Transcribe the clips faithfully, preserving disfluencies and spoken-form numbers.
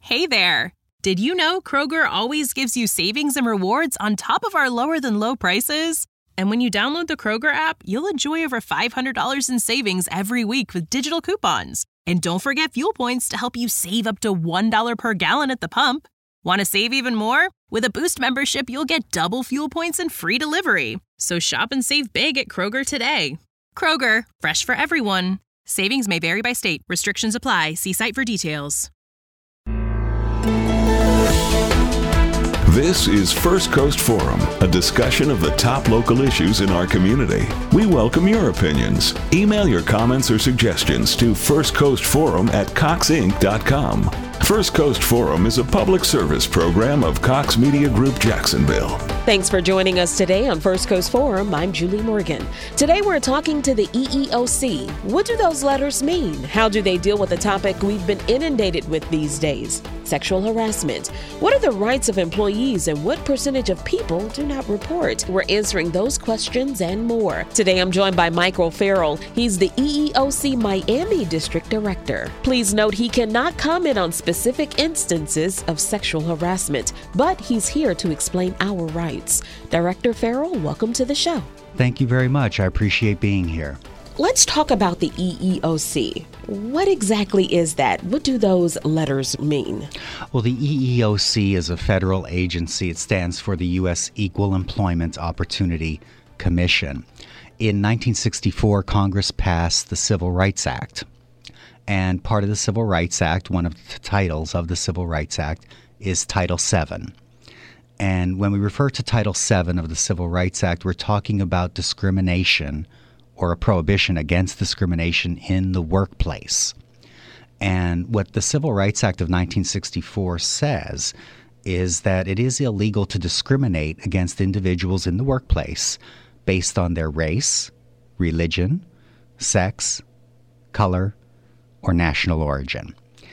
Hey there! Did you know Kroger always gives you savings and rewards on top of our lower-than-low prices? And when you download the Kroger app, you'll enjoy over five hundred dollars in savings every week with digital coupons. And don't forget fuel points to help you save up to one dollar per gallon at the pump. Want to save even more? With a Boost membership, you'll get double fuel points and free delivery. So shop and save big at Kroger today. Kroger, fresh for everyone. Savings may vary by state. Restrictions apply. See site for details. This is First Coast Forum, a discussion of the top local issues in our community. We welcome your opinions. Email your comments or suggestions to firstcoastforum at cox inc dot com. First Coast Forum is a public service program of Cox Media Group Jacksonville. Thanks for joining us today on First Coast Forum. I'm Julie Morgan. Today we're talking to the E E O C. What do those letters mean? How do they deal with the topic we've been inundated with these days? Sexual harassment. What are the rights of employees and what percentage of people do not report? We're answering those questions and more. Today I'm joined by Michael Farrell. He's the E E O C Miami District Director. Please note he cannot comment on specific instances of sexual harassment, but he's here to explain our rights. Director Farrell, welcome to the show. Thank you very much. I appreciate being here. Let's talk about the E E O C. What exactly is that? What do those letters mean? Well, the E E O C is a federal agency. It stands for the U S Equal Employment Opportunity Commission. In nineteen sixty-four, Congress passed the Civil Rights Act. And part of the Civil Rights Act, one of the titles of the Civil Rights Act, is Title seven. And when we refer to Title seven of the Civil Rights Act, we're talking about discrimination or a prohibition against discrimination in the workplace. And what the Civil Rights Act of nineteen sixty-four says is that it is illegal to discriminate against individuals in the workplace based on their race, religion, sex, color, or national origin.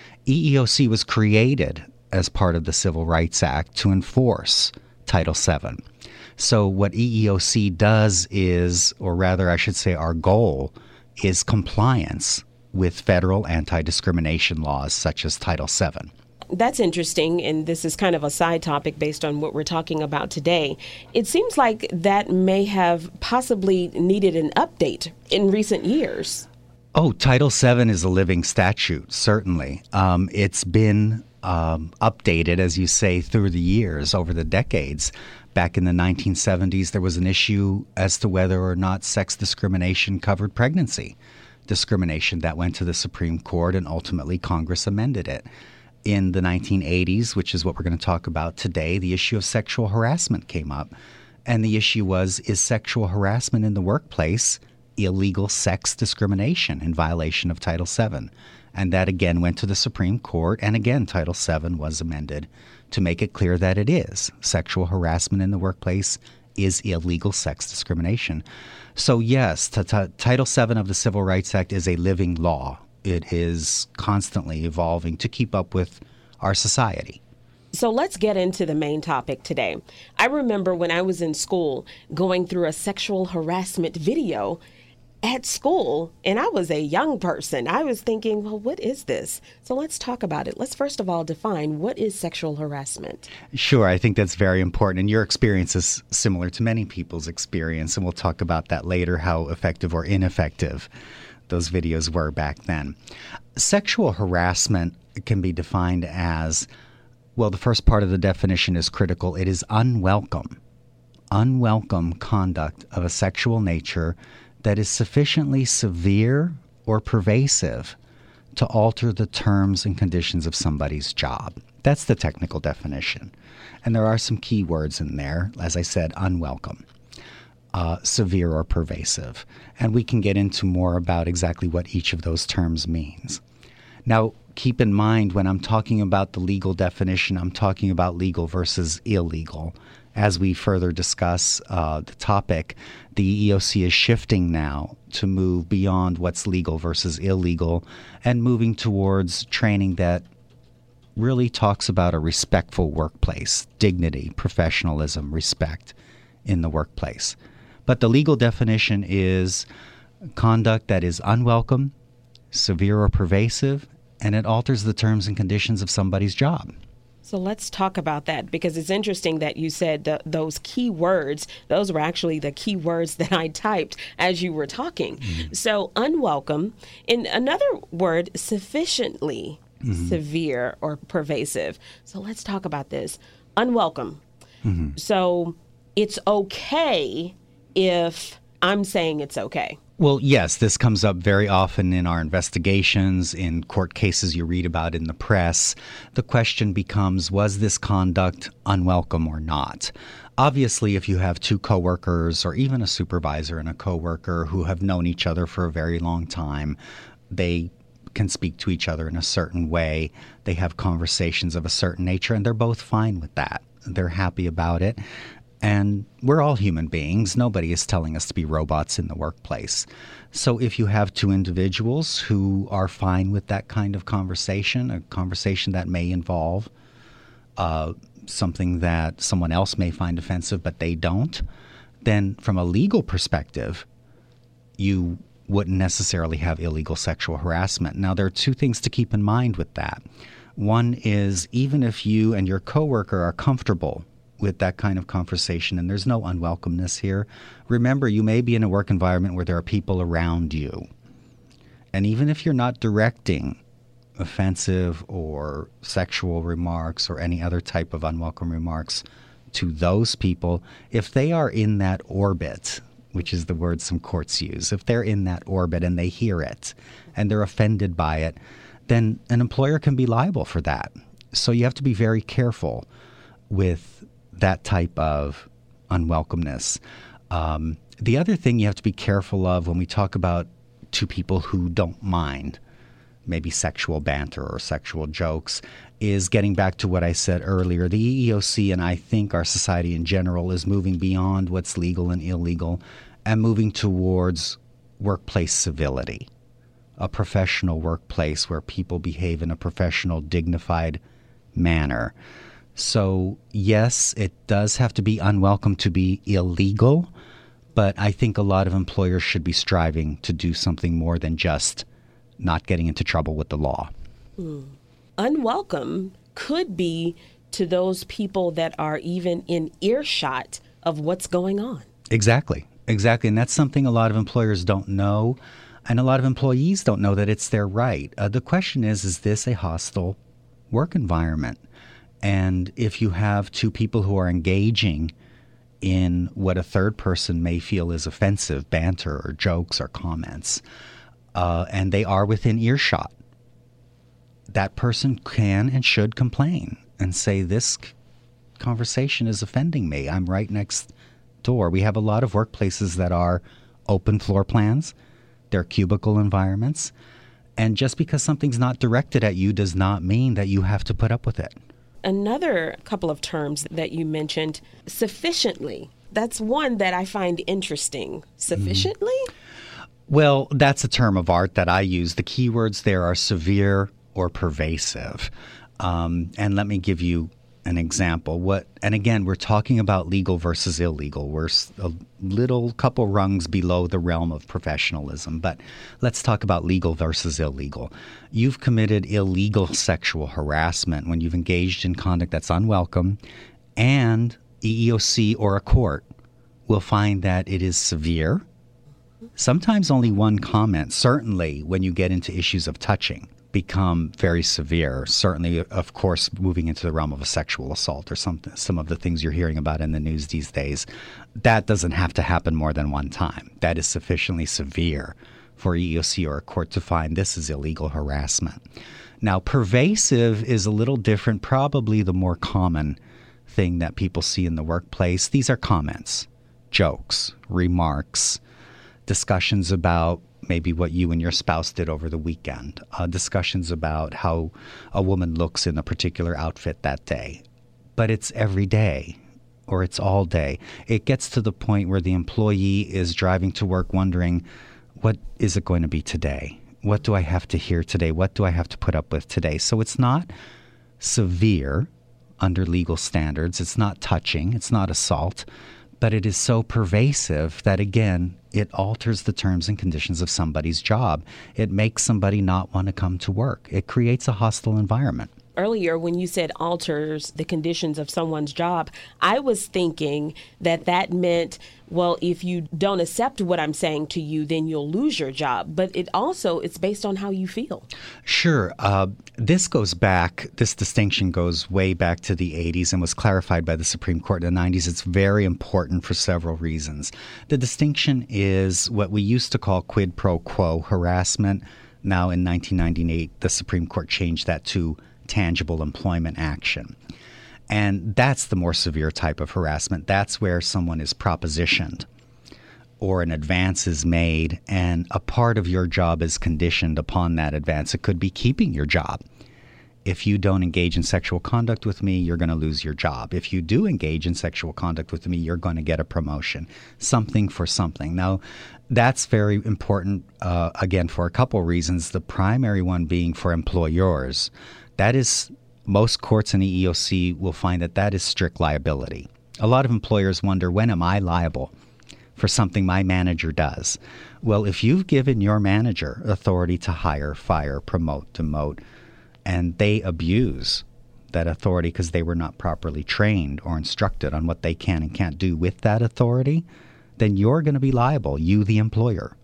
E E O C was created as part of the Civil Rights Act to enforce Title seven. So what E E O C does is, or rather I should say our goal, is compliance with federal anti-discrimination laws such as Title seven. That's interesting, and this is kind of a side topic based on what we're talking about today. It seems like that may have possibly needed an update in recent years. Oh, Title seven is a living statute, certainly. Um, it's been um, updated, as you say, through the years, over the decades. Back in the nineteen seventies, there was an issue as to whether or not sex discrimination covered pregnancy discrimination. That went to the Supreme Court, and ultimately Congress amended it. In the nineteen eighties, which is what we're going to talk about today, the issue of sexual harassment came up. And the issue was, is sexual harassment in the workplace illegal sex discrimination in violation of Title seven? And that again went to the Supreme Court, and again Title seven was amended to make it clear that it is. Sexual harassment in the workplace is illegal sex discrimination. So yes, t- t- Title seven of the Civil Rights Act is a living law. It is constantly evolving to keep up with our society. So let's get into the main topic today. I remember when I was in school going through a sexual harassment video at school, and I was a young person. I was thinking, well, what is this? So let's talk about it. Let's first of all define what is sexual harassment. Sure, I think that's very important. And your experience is similar to many people's experience, and we'll talk about that later, how effective or ineffective those videos were back then. Sexual harassment can be defined as, well, the first part of the definition is critical. It is unwelcome, unwelcome conduct of a sexual nature that is sufficiently severe or pervasive to alter the terms and conditions of somebody's job. That's the technical definition. And there are some key words in there, as I said, unwelcome, uh, severe or pervasive. And we can get into more about exactly what each of those terms means. Now, keep in mind when I'm talking about the legal definition, I'm talking about legal versus illegal. As we further discuss uh, the topic, the E E O C is shifting now to move beyond what's legal versus illegal and moving towards training that really talks about a respectful workplace, dignity, professionalism, respect in the workplace. But the legal definition is conduct that is unwelcome, severe or pervasive, and it alters the terms and conditions of somebody's job. So let's talk about that, because it's interesting that you said the, those key words. Those were actually the key words that I typed as you were talking. Mm-hmm. So unwelcome. In another word, sufficiently mm-hmm. severe or pervasive. So let's talk about this. Unwelcome. Mm-hmm. So it's okay if I'm saying it's okay. Well, yes, this comes up very often in our investigations, in court cases you read about in the press. The question becomes, was this conduct unwelcome or not? Obviously, if you have two coworkers or even a supervisor and a coworker who have known each other for a very long time, they can speak to each other in a certain way. They have conversations of a certain nature, and they're both fine with that. They're happy about it. And we're all human beings. Nobody is telling us to be robots in the workplace. So if you have two individuals who are fine with that kind of conversation, a conversation that may involve uh, something that someone else may find offensive but they don't, then from a legal perspective, you wouldn't necessarily have illegal sexual harassment. Now, there are two things to keep in mind with that. One is, even if you and your coworker are comfortable with that kind of conversation, and there's no unwelcomeness here, remember, you may be in a work environment where there are people around you. And even if you're not directing offensive or sexual remarks or any other type of unwelcome remarks to those people, if they are in that orbit, which is the word some courts use, if they're in that orbit and they hear it and they're offended by it, then an employer can be liable for that. So you have to be very careful with that type of unwelcomeness. Um, the other thing you have to be careful of when we talk about two people who don't mind maybe sexual banter or sexual jokes is getting back to what I said earlier. The E E O C, and I think our society in general, is moving beyond what's legal and illegal and moving towards workplace civility, a professional workplace where people behave in a professional, dignified manner. So, yes, it does have to be unwelcome to be illegal, but I think a lot of employers should be striving to do something more than just not getting into trouble with the law. Mm. Unwelcome could be to those people that are even in earshot of what's going on. Exactly, exactly. And that's something a lot of employers don't know, and a lot of employees don't know that it's their right. Uh, the question is, is this a hostile work environment? And if you have two people who are engaging in what a third person may feel is offensive, banter or jokes or comments, uh, and they are within earshot, that person can and should complain and say, this conversation is offending me. I'm right next door. We have a lot of workplaces that are open floor plans. They're cubicle environments. And just because something's not directed at you does not mean that you have to put up with it. Another couple of terms that you mentioned, sufficiently. That's one that I find interesting. Sufficiently? Mm-hmm. Well, that's a term of art that I use. The key words there are severe or pervasive. Um, and let me give you an example. What? And again, we're talking about legal versus illegal. We're a little couple rungs below the realm of professionalism, but let's talk about legal versus illegal. You've committed illegal sexual harassment when you've engaged in conduct that's unwelcome, and E E O C or a court will find that it is severe. Sometimes only one comment, certainly when you get into issues of touching, become very severe. Certainly, of course, moving into the realm of a sexual assault or something, some of the things you're hearing about in the news these days, that doesn't have to happen more than one time. That is sufficiently severe for E E O C or a court to find this is illegal harassment. Now, pervasive is a little different, probably the more common thing that people see in the workplace. These are comments, jokes, remarks, discussions about maybe what you and your spouse did over the weekend, uh, discussions about how a woman looks in a particular outfit that day. But it's every day or it's all day. It gets to the point where the employee is driving to work wondering, what is it going to be today? What do I have to hear today? What do I have to put up with today? So it's not severe under legal standards. It's not touching. It's not assault. but it is so pervasive that, again, it alters the terms and conditions of somebody's job. It makes somebody not want to come to work. It creates a hostile environment. Earlier, when you said alters the conditions of someone's job, I was thinking that that meant, well, if you don't accept what I'm saying to you, then you'll lose your job. But it also, it's based on how you feel. Sure. Uh, this goes back, this distinction goes way back to the eighties and was clarified by the Supreme Court in the nineties. It's very important for several reasons. The distinction is what we used to call quid pro quo harassment. Now, in nineteen ninety-eight, the Supreme Court changed that to tangible employment action. And that's the more severe type of harassment. That's where someone is propositioned or an advance is made and a part of your job is conditioned upon that advance. It could be keeping your job. If you don't engage in sexual conduct with me, you're going to lose your job. If you do engage in sexual conduct with me, you're going to get a promotion. Something for something. Now, that's very important, uh, again, for a couple reasons. The primary one being for employers. That is, most courts and E E O C will find that that is strict liability. A lot of employers wonder, when am I liable for something my manager does? Well, if you've given your manager authority to hire, fire, promote, demote, and they abuse that authority because they were not properly trained or instructed on what they can and can't do with that authority, then you're going to be liable, you the employer.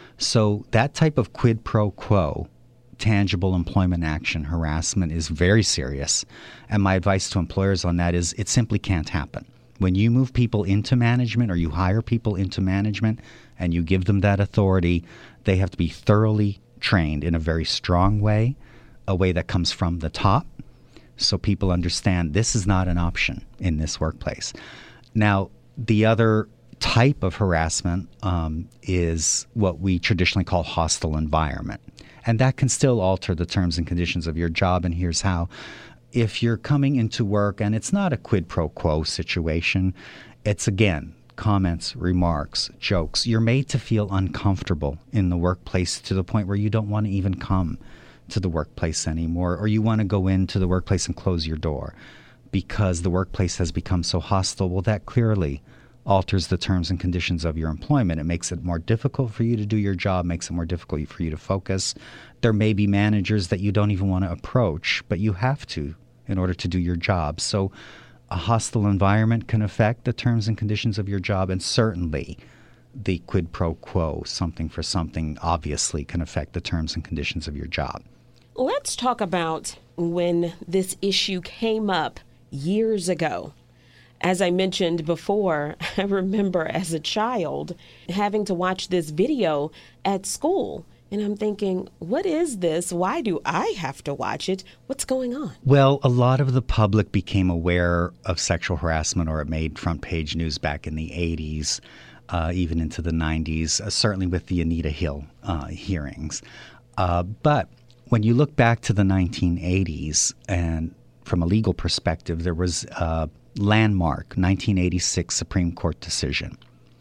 So that type of quid pro quo, tangible employment action harassment, is very serious. And my advice to employers on that is it simply can't happen. When you move people into management or you hire people into management and you give them that authority, they have to be thoroughly trained in a very strong way, a way that comes from the top, so people understand this is not an option in this workplace. Now, the other type of harassment um, is what we traditionally call hostile environment. And that can still alter the terms and conditions of your job. And here's how. If you're coming into work and it's not a quid pro quo situation, it's, again, comments, remarks, jokes. You're made to feel uncomfortable in the workplace to the point where you don't want to even come to the workplace anymore, or you want to go into the workplace and close your door because the workplace has become so hostile. Well, that clearly alters the terms and conditions of your employment. It makes it more difficult for you to do your job, makes it more difficult for you to focus. There may be managers that you don't even want to approach, but you have to in order to do your job. So a hostile environment can affect the terms and conditions of your job, and certainly the quid pro quo, something for something, obviously can affect the terms and conditions of your job. Let's talk about when this issue came up years ago. As I mentioned before, I remember as a child having to watch this video at school. And I'm thinking, what is this? Why do I have to watch it? What's going on? Well, a lot of the public became aware of sexual harassment, or it made front page news back in the eighties, uh, even into the nineties, uh, certainly with the Anita Hill uh, hearings. Uh, but when you look back to the nineteen eighties, and from a legal perspective, there was a landmark nineteen eighty-six Supreme Court decision,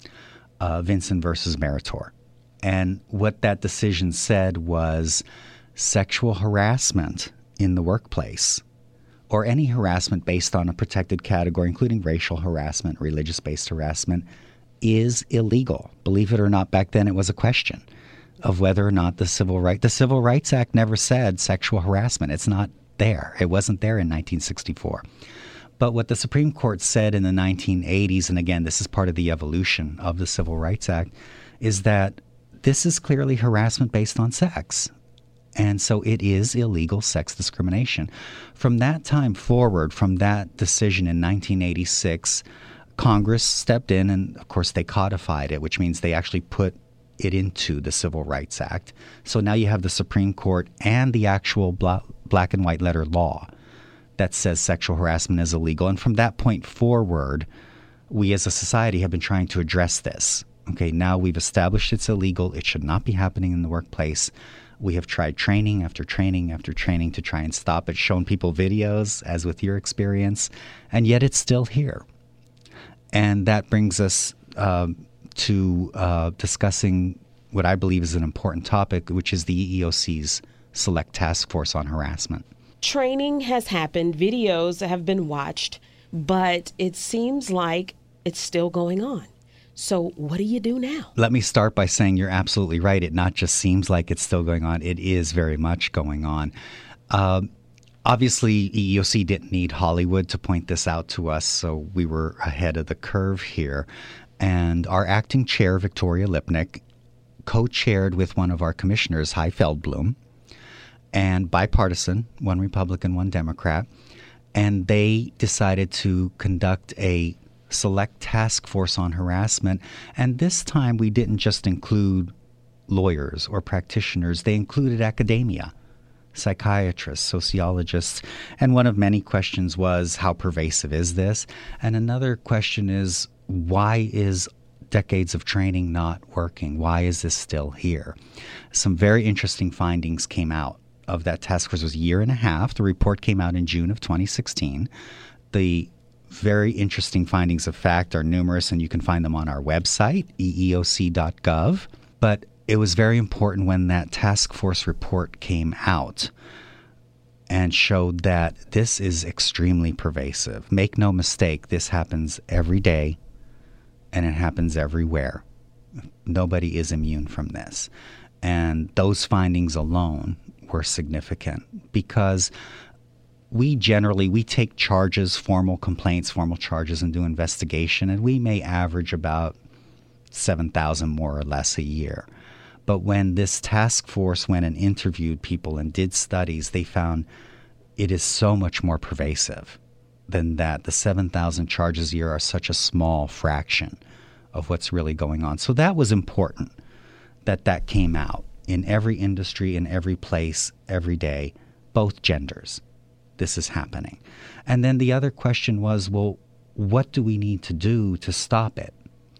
uh, Vinson versus Meritor. And what that decision said was sexual harassment in the workplace, or any harassment based on a protected category, including racial harassment, religious-based harassment, is illegal. Believe it or not, back then it was a question of whether or not the Civil Rights, the Civil Rights Act never said sexual harassment. It's not there. It wasn't there in nineteen sixty-four. But what the Supreme Court said in the nineteen eighties, and again, this is part of the evolution of the Civil Rights Act, is that this is clearly harassment based on sex. And so it is illegal sex discrimination. From that time forward, from that decision in nineteen eighty-six, Congress stepped in and, of course, they codified it, which means they actually put it into the Civil Rights Act. So now you have the Supreme Court and the actual bla- black and white letter law that says sexual harassment is illegal. And from that point forward, we as a society have been trying to address this. Okay, now we've established it's illegal. It should not be happening in the workplace. We have tried training after training after training to try and stop it, shown people videos, as with your experience, and yet it's still here. And that brings us uh, to uh, discussing what I believe is an important topic, which is the E E O C's Select Task Force on Harassment. Training has happened, videos have been watched, but it seems like it's still going on. So what do you do now? Let me start by saying you're absolutely right. It not just seems like it's still going on. It is very much going on. Uh, obviously, E E O C didn't need Hollywood to point this out to us, so we were ahead of the curve here. And our acting chair, Victoria Lipnick, co-chaired with one of our commissioners, Hy Feldblum, and bipartisan, one Republican, one Democrat, and they decided to conduct a select task force on harassment. And this time we didn't just include lawyers or practitioners. They included academia, psychiatrists, sociologists. And one of many questions was, how pervasive is this? And another question is, why is decades of training not working? Why is this still here? Some very interesting findings came out of that task force. It was a year and a half. The report came out in June of twenty sixteen. The very interesting findings of fact are numerous, and you can find them on our website, E E O C dot gov. But it was very important when that task force report came out and showed that this is extremely pervasive. Make no mistake, this happens every day, and it happens everywhere. Nobody is immune from this. And those findings alone were significant because we generally, we take charges, formal complaints, formal charges, and do investigation, and we may average about seven thousand more or less a year. But when this task force went and interviewed people and did studies, they found it is so much more pervasive than that. The seven thousand charges a year are such a small fraction of what's really going on. So that was important that that came out in every industry, in every place, every day, both genders. This is happening. And then the other question was, well, what do we need to do to stop it?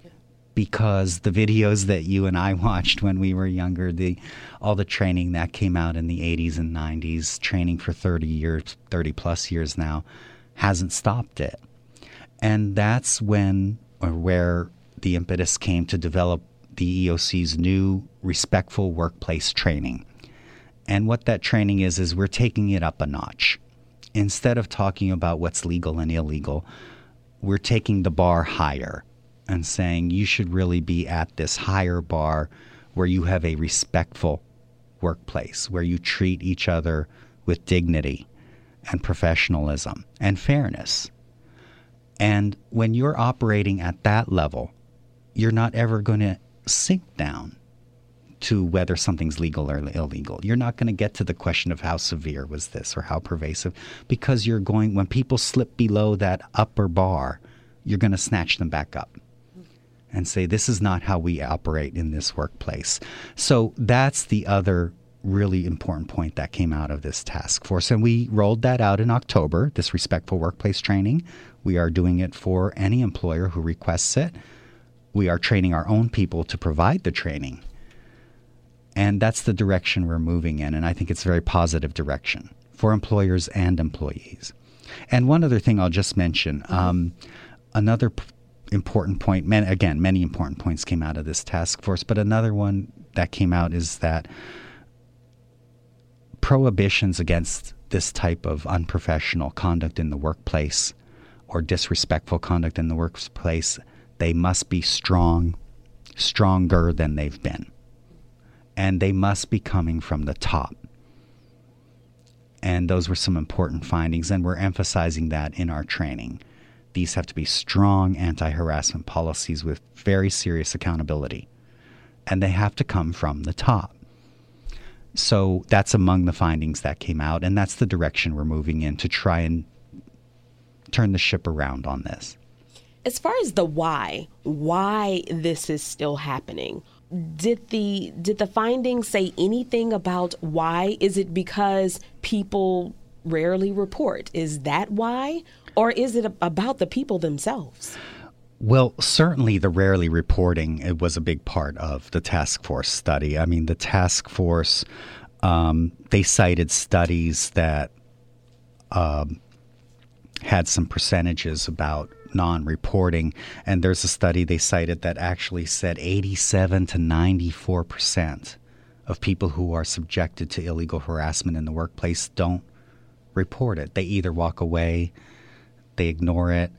Because the videos that you and I watched when we were younger, the all the training that came out in the eighties and nineties, training for thirty years, thirty plus years now, hasn't stopped it. And that's when or where the impetus came to develop the E E O C's new respectful workplace training. And what that training is, is we're taking it up a notch. Instead of talking about what's legal and illegal, we're taking the bar higher and saying you should really be at this higher bar where you have a respectful workplace, where you treat each other with dignity and professionalism and fairness. And when you're operating at that level, you're not ever going to sink down to whether something's legal or illegal. You're not going to get to the question of how severe was this or how pervasive, because you're going, when people slip below that upper bar, you're going to snatch them back up and say, this is not how we operate in this workplace. So that's the other really important point that came out of this task force. And we rolled that out in October, this respectful workplace training. We are doing it for any employer who requests it. We are training our own people to provide the training. And that's the direction we're moving in. And I think it's a very positive direction for employers and employees. And one other thing I'll just mention, um, another p- important point, man, again, many important points came out of this task force, but another one that came out is that prohibitions against this type of unprofessional conduct in the workplace or disrespectful conduct in the workplace, they must be strong, stronger than they've been. And they must be coming from the top. And those were some important findings, and we're emphasizing that in our training. These have to be strong anti-harassment policies with very serious accountability. And they have to come from the top. So that's among the findings that came out, and that's the direction we're moving in to try and turn the ship around on this. As far as the why, why this is still happening, Did the did the findings say anything about why? Is it because people rarely report? Is that why? Or is it about the people themselves? Well, certainly the rarely reporting, it was a big part of the task force study. I mean, the task force, um, they cited studies that um, had some percentages about non-reporting, and there's a study they cited that actually said eighty-seven to ninety-four percent of people who are subjected to illegal harassment in the workplace don't report it. They either walk away, they ignore it,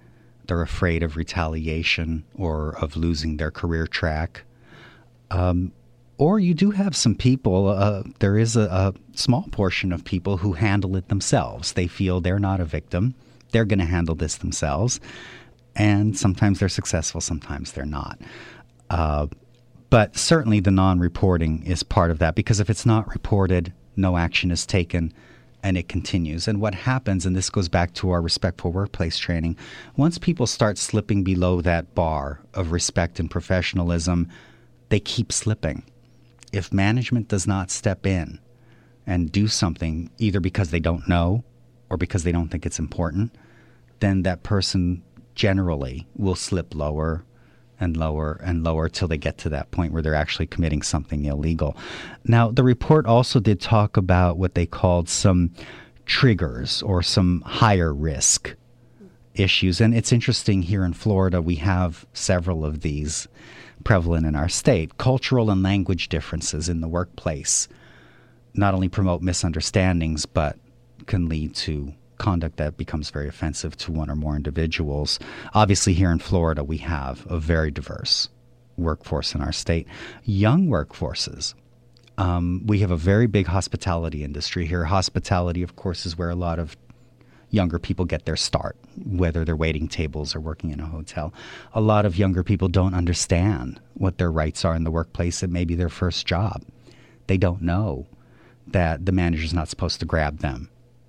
They're afraid of retaliation or of losing their career track. Um, or you do have some people, uh, there is a, a small portion of people who handle it themselves. They feel they're not a victim. They're going to handle this themselves. And sometimes they're successful, sometimes they're not. Uh, but certainly the non-reporting is part of that, because if it's not reported, no action is taken, and it continues. And what happens, and this goes back to our respectful workplace training, once people start slipping below that bar of respect and professionalism, they keep slipping. If management does not step in and do something, either because they don't know or because they don't think it's important, then that person generally will slip lower and lower and lower till they get to that point where they're actually committing something illegal. Now, the report also did talk about what they called some triggers or some higher risk issues. And it's interesting, here in Florida, we have several of these prevalent in our state. Cultural and language differences in the workplace not only promote misunderstandings, but can lead to conduct that becomes very offensive to one or more individuals. Obviously, here in Florida, we have a very diverse workforce in our state. Young workforces. Um, we have a very big hospitality industry here. Hospitality, of course, is where a lot of younger people get their start, whether they're waiting tables or working in a hotel. A lot of younger people don't understand what their rights are in the workplace. It may be their first job. They don't know that the manager's not supposed to grab them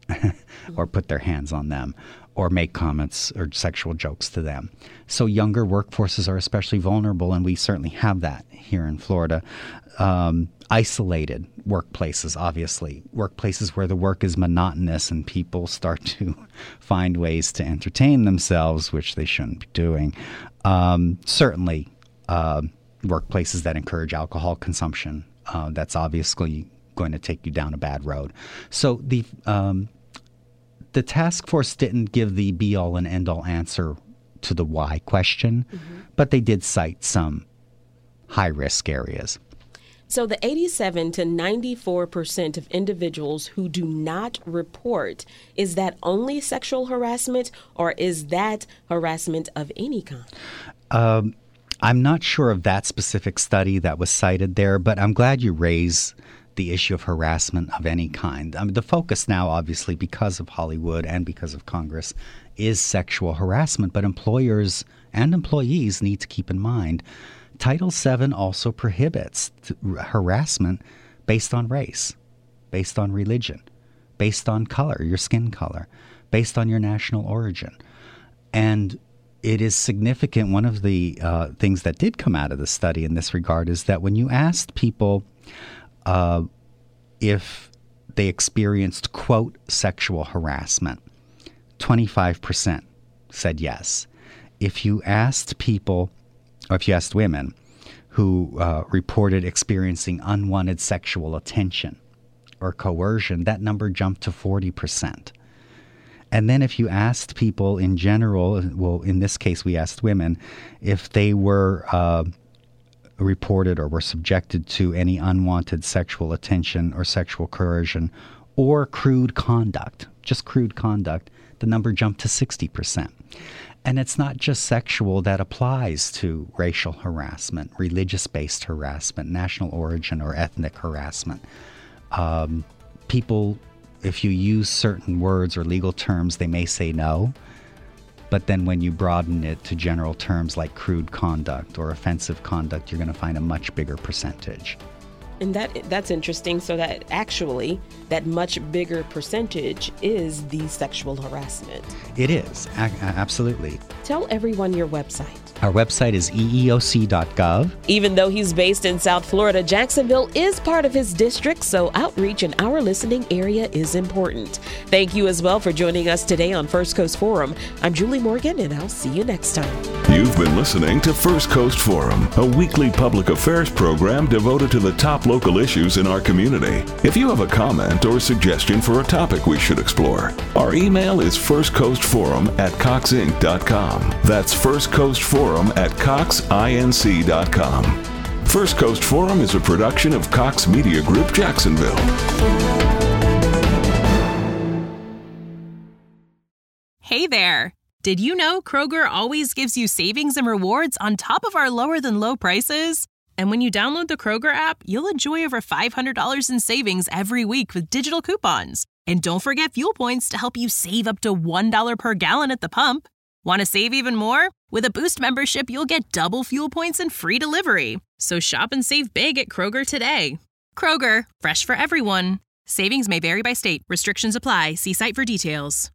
or put their hands on them or make comments or sexual jokes to them. So younger workforces are especially vulnerable, and we certainly have that here in Florida. Um, isolated workplaces, obviously, workplaces where the work is monotonous and people start to find ways to entertain themselves, which they shouldn't be doing. Um, certainly, uh, workplaces that encourage alcohol consumption, uh, that's obviously going to take you down a bad road. So the um, the task force didn't give the be-all and end-all answer to the why question, mm-hmm. but they did cite some high-risk areas. So the eighty-seven to ninety-four percent of individuals who do not report, is that only sexual harassment, or is that harassment of any kind? Um, I'm not sure of that specific study that was cited there, but I'm glad you raised the issue of harassment of any kind. I mean, the focus now, obviously, because of Hollywood and because of Congress, is sexual harassment. But employers and employees need to keep in mind, Title seven also prohibits t- harassment based on race, based on religion, based on color, your skin color, based on your national origin. And it is significant. One of the uh, things that did come out of the study in this regard is that when you asked people Uh, if they experienced, quote, sexual harassment, twenty-five percent said yes. If you asked people, or if you asked women who uh, reported experiencing unwanted sexual attention or coercion, that number jumped to forty percent. And then if you asked people in general, well, in this case we asked women, if they were uh, reported or were subjected to any unwanted sexual attention or sexual coercion or crude conduct, just crude conduct, the number jumped to sixty percent. And it's not just sexual that applies to racial harassment, religious-based harassment, national origin or ethnic harassment. Um, people, if you use certain words or legal terms, they may say no. But then when you broaden it to general terms like crude conduct or offensive conduct, you're going to find a much bigger percentage. And that that's interesting. So that actually, that much bigger percentage is the sexual harassment. It is, a- absolutely. Tell everyone your website. Our website is E E O C dot gov. Even though he's based in South Florida, Jacksonville is part of his district, so outreach in our listening area is important. Thank you as well for joining us today on First Coast Forum. I'm Julie Morgan, and I'll see you next time. You've been listening to First Coast Forum, a weekly public affairs program devoted to the top local issues in our community. If you have a comment or suggestion for a topic we should explore, our email is firstcoastforum at cox inc dot com. That's First Coast Forum at cox inc dot com. First Coast Forum is a production of Cox Media Group, Jacksonville. Hey there. Did you know Kroger always gives you savings and rewards on top of our lower than low prices? And when you download the Kroger app, you'll enjoy over five hundred dollars in savings every week with digital coupons. And don't forget fuel points to help you save up to one dollar per gallon at the pump. Want to save even more? With a Boost membership, you'll get double fuel points and free delivery. So shop and save big at Kroger today. Kroger, fresh for everyone. Savings may vary by state. Restrictions apply. See site for details.